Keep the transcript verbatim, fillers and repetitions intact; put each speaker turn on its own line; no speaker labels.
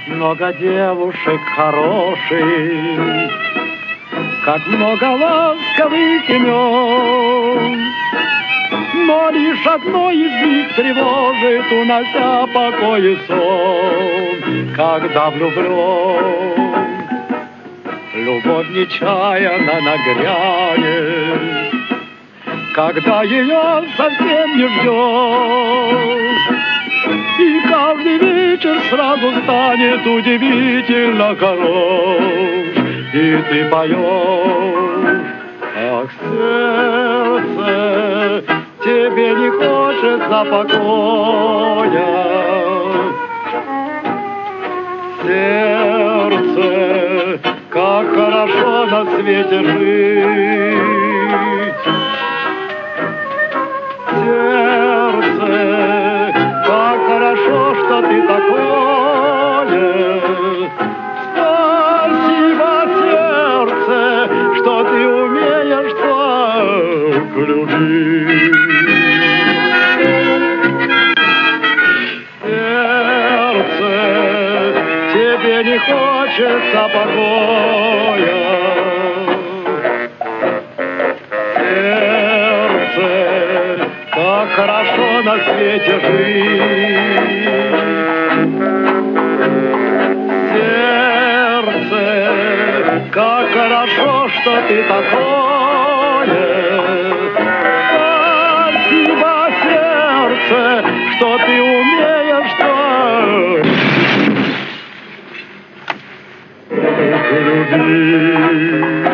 много девушек хороших, как много ласковых имен. Но лишь одно из них тревожит, унося покой и сон, когда влюблен. Любовь нечаянно нагрянет, когда ее совсем не ждешь. И каждый вечер сразу станет удивительно хорош, и ты поешь: ах, сердце, тебе не хочется покоя. Сердце, как хорошо на свете жить. Сердце, как хорошо, что ты такое. Спасибо, сердце, что ты умеешь так любить. Сердце, тебе не хочется покоя. Сердце, как хорошо на свете жить. Сердце, как хорошо, что ты такое. Спасибо, сердце, что ты умеешь так любить.